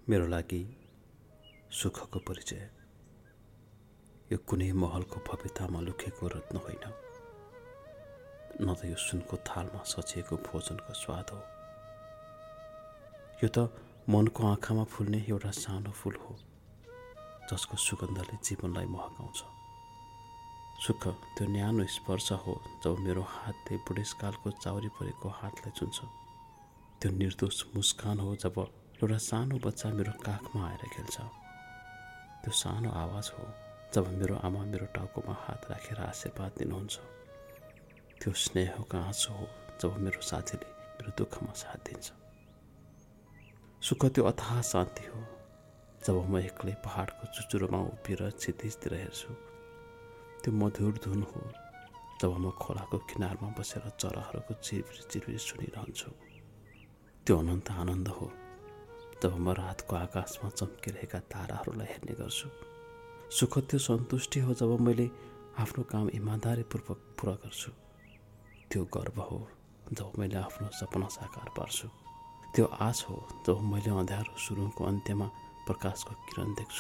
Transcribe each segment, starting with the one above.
मेरो लागि सुखको परिचय यो कुनै महलको भव्यतामा लुकेको रत्न होइन, न त यो सुनको थालमा सजिएको भोजनको स्वाद हो। यो त मनको आँखामा फुल्ने एउटा सानो फूल हो, जसको सुगन्धले जीवनलाई महकाउँछ। सुख त्यो न्यानो स्पर्श हो जब मेरो हातले बुढेसकालको चाउरी परेको हातलाई छुन्छ। त्यो निर्दोष मुस्कान हो जब एउटा सानो बच्चा मेरो काखमा आएर खेल्छ। त्यो सानो आवाज हो जब मेरो आमा मेरो टाउकोमा हात राखेर आशीर्वाद दिनुहुन्छ। त्यो स्नेहको आँसु हो जब मेरो साथीले मेरो दुःखमा साथ दिन्छ। सुख त्यो अथाह शान्ति हो जब म एक्लै पहाडको चुचुरोमा उभिएर क्षितिजतिर हेर्छु। त्यो मधुर धुन हो जब म खोलाको किनारमा बसेर चराहरूको चिरबिर चिरबिर सुनिरहन्छु। त्यो अनन्त आनन्द हो जब म रातको आकाशमा चम्किरहेका ताराहरूलाई हेर्ने गर्छु। सुख त्यो सन्तुष्टि हो जब मैले आफ्नो काम इमान्दारीपूर्वक पुरा गर्छु। त्यो गर्व हो जब मैले आफ्नो सपना साकार पार्छु। त्यो आश हो जब मैले अँध्यारो सुरुङको अन्त्यमा प्रकाशको किरण देख्छु।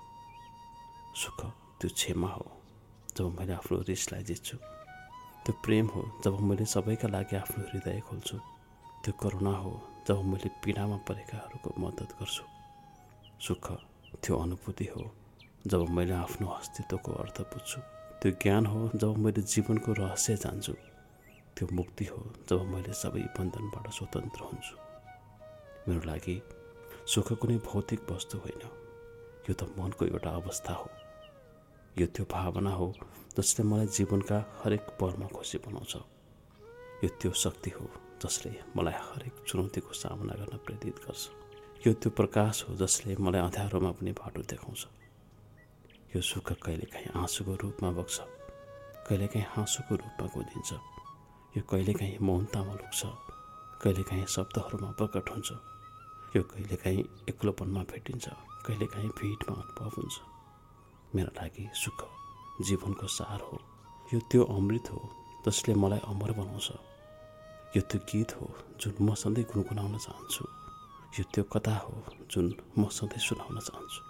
सुख त्यो क्षमा हो जब मैले आफ्नो रिसलाई जित्छु। त्यो प्रेम हो जब मैले सबैका लागि आफ्नो हृदय खोल्छु। त्यो करुणा हो जब मैले पीडामा परेकाहरूको मद्दत गर्छु। सुख त्यो अनुभूति हो जब मैले आफ्नो अस्तित्वको अर्थ बुझ्छु। त्यो ज्ञान हो जब मैले जीवनको रहस्य जान्छु। त्यो मुक्ति हो जब मैले सबै बन्धनबाट स्वतन्त्र हुन्छु। मेरो लागि सुख कुनै भौतिक वस्तु होइन, यो त मनको एउटा अवस्था हो। यो त्यो भावना हो जसले मलाई जीवनका हरेक पलमा खुसी बनाउँछ। यो त्यो शक्ति हो जसले मलाई हरेक चुनौतीको सामना गर्न प्रेरित गर्छ। यो त्यो प्रकाश हो जसले मलाई अँध्यारोमा पनि बाटो देखाउँछ। यो सुख कहिलेकाहीँ आँसुको रूपमा बग्छ, कहिलेकाहीँ हाँसोको रूपमा गोदिन्छ। यो कहिलेकाहीँ मौनतामा लुक्छ, कहिलेकाहीँ शब्दहरूमा प्रकट हुन्छ। यो कहिलेकाहीँ एक्लोपनमा भेटिन्छ, कहिलेकाहीँ भिडमा अनुभव हुन्छ। मेरा लागि सुख जीवनको सार हो। यो त्यो अमृत हो जसले मलाई अमर बनाउँछ। यो त्यो गीत हो जुन म सधैँ गुनगुनाउन चाहन्छु। यो त्यो कथा हो जुन म सधैँ सुनाउन चाहन्छु।